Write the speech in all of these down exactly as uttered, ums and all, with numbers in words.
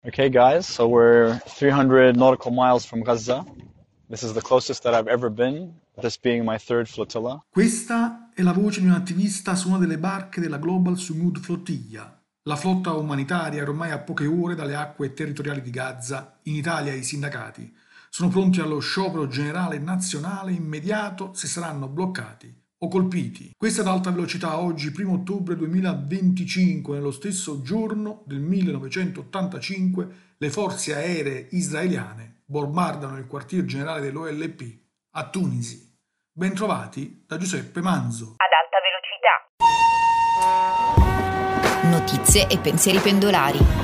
Okay, guys, so we're three hundred nautical miles from Gaza. This is the closest that I've ever been, this being my third flotilla. Questa è la voce di un attivista su una delle barche della Global Sumud Flottiglia. La flotta umanitaria è ormai a poche ore dalle acque territoriali di Gaza. In Italia i sindacati sono pronti allo sciopero generale nazionale immediato se saranno bloccati o colpiti. Questa ad alta velocità oggi, primo ottobre duemilaventicinque, nello stesso giorno del millenovecentottantacinque, le forze aeree israeliane bombardano il quartier generale dell'O L P a Tunisi. Bentrovati da Giuseppe Manzo. Ad alta velocità. Notizie e pensieri pendolari.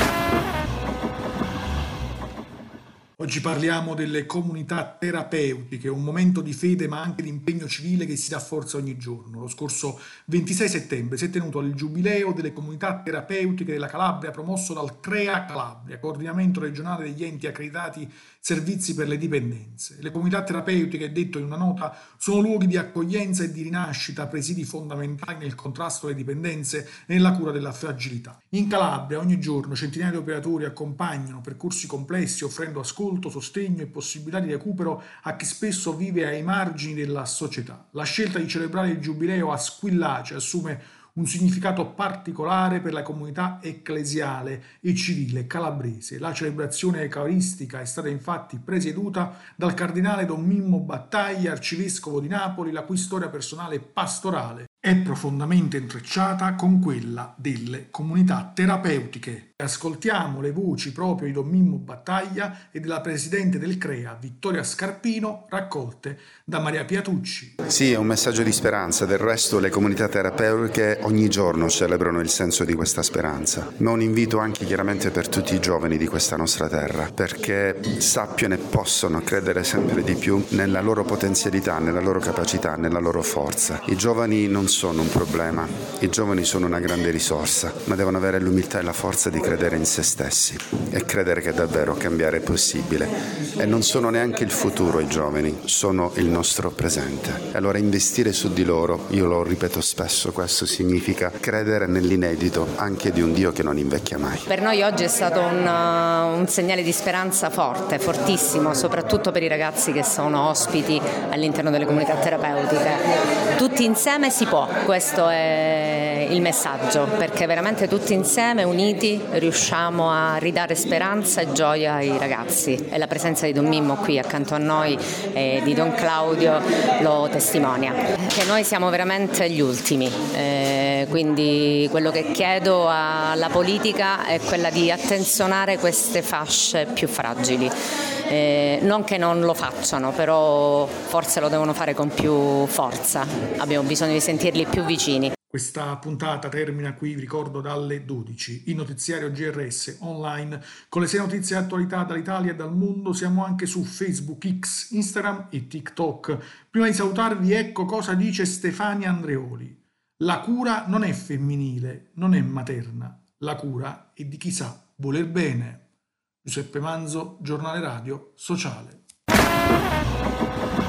Oggi parliamo delle comunità terapeutiche, un momento di fede ma anche di impegno civile che si rafforza ogni giorno. Lo scorso ventisei settembre si è tenuto il giubileo delle comunità terapeutiche della Calabria promosso dal CREA Calabria, coordinamento regionale degli enti accreditati servizi per le dipendenze. Le comunità terapeutiche, detto in una nota, sono luoghi di accoglienza e di rinascita, presidi fondamentali nel contrasto alle dipendenze e nella cura della fragilità. In Calabria ogni giorno centinaia di operatori accompagnano percorsi complessi offrendo ascolto, sostegno e possibilità di recupero a chi spesso vive ai margini della società. La scelta di celebrare il giubileo a Squillace assume un significato particolare per la comunità ecclesiale e civile calabrese. La celebrazione eucaristica è stata infatti presieduta dal cardinale Don Mimmo Battaglia, arcivescovo di Napoli, la cui storia personale e pastorale è profondamente intrecciata con quella delle comunità terapeutiche. Ascoltiamo le voci proprio di Don Mimmo Battaglia e della presidente del CREA, Vittoria Scarpino, raccolte da Maria Piatucci. Sì, è un messaggio di speranza, del resto le comunità terapeutiche ogni giorno celebrano il senso di questa speranza, ma un invito anche chiaramente per tutti i giovani di questa nostra terra, perché sappiano e possano credere sempre di più nella loro potenzialità, nella loro capacità, nella loro forza. I giovani non sono un problema, i giovani sono una grande risorsa, ma devono avere l'umiltà e la forza di credere in se stessi e credere che davvero cambiare è possibile. E non sono neanche il futuro i giovani, sono il nostro presente. E allora investire su di loro, io lo ripeto spesso, questo significa credere nell'inedito anche di un Dio che non invecchia mai. Per noi oggi è stato un, uh, un segnale di speranza forte, fortissimo, soprattutto per i ragazzi che sono ospiti all'interno delle comunità terapeutiche. Tutti insieme si può, questo è il messaggio, perché veramente tutti insieme, uniti, riusciamo a ridare speranza e gioia ai ragazzi, e la presenza di Don Mimmo qui accanto a noi e di Don Claudio lo testimonia, che noi siamo veramente gli ultimi, eh, quindi quello che chiedo alla politica è quella di attenzionare queste fasce più fragili, eh, non che non lo facciano, però forse lo devono fare con più forza, abbiamo bisogno di sentirli più vicini. Questa puntata termina qui, vi ricordo, dalle dodici. Il notiziario G R S online con le sei notizie e attualità dall'Italia e dal mondo. Siamo anche su Facebook, X, Instagram e TikTok. Prima di salutarvi, ecco cosa dice Stefania Andreoli. La cura non è femminile, non è materna. La cura è di chi sa voler bene. Giuseppe Manzo, Giornale Radio Sociale.